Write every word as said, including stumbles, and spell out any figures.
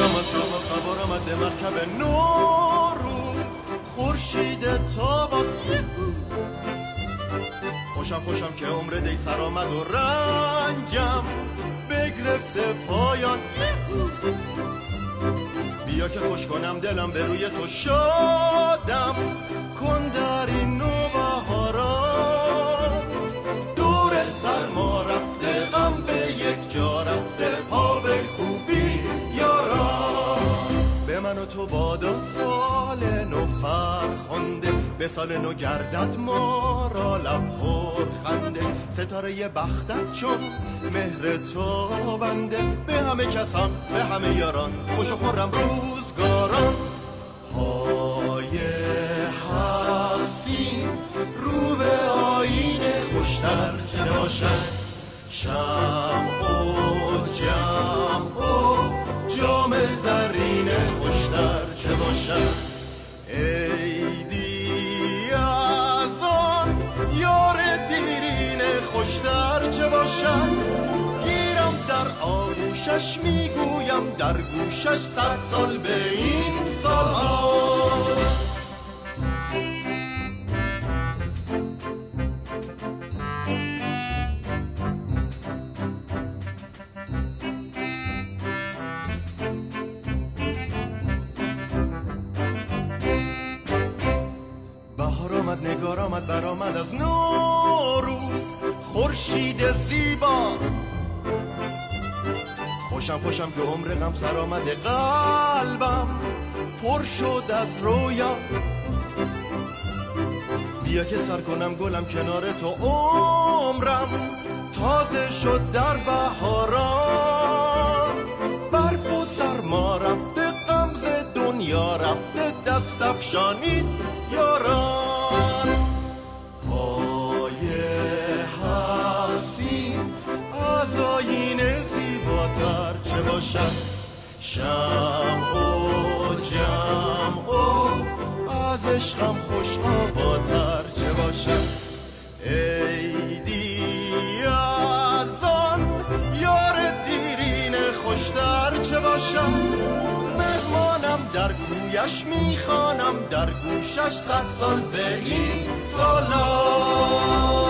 از صبح خبر آمد به مرکب نوروز خورشید تابان خوشم خوشم که عمر دی سر آمد و رنجم بگرفته پایان بیا که خوش کنم دلم به روی تو شادم کن در این نوبهاران دور سرما رفته غم به یک جا رفته پا به خوبی یاران به من و تو بادا سال نو فرخنده به سال نو گردد ما را لب پر خنده ستاره بختت چون مهر تو بنده به همه کسان به همه یاران خوش و خورم روزگاران پای حسین رو به آینه خوشتر چه باشد شمع و جمع و جام زرین خوشتر چه باشد عیدی از آن یار دیرین خوشتر چه باشد گیرم در آغوشش میگویم در گوشش صد سال به این سالها نگار آمد برآمد از نوروز خورشید زیبا خوشم خوشم که عمر غم سر آمده قلبم پر شد از رویا بیا که سر کنم گلم کنار تو عمرم تازه شد در بهاران برف و سرما رفته غمز دنیا رفته دست افشانید یاران چه باشد شمع و جمع و از عشقم خوش آباتر چه باشد عیدی از آن یار دیرین خوشتر چه باشد مهمانم در کویش میخوانم در گوشش صد سال به این سالا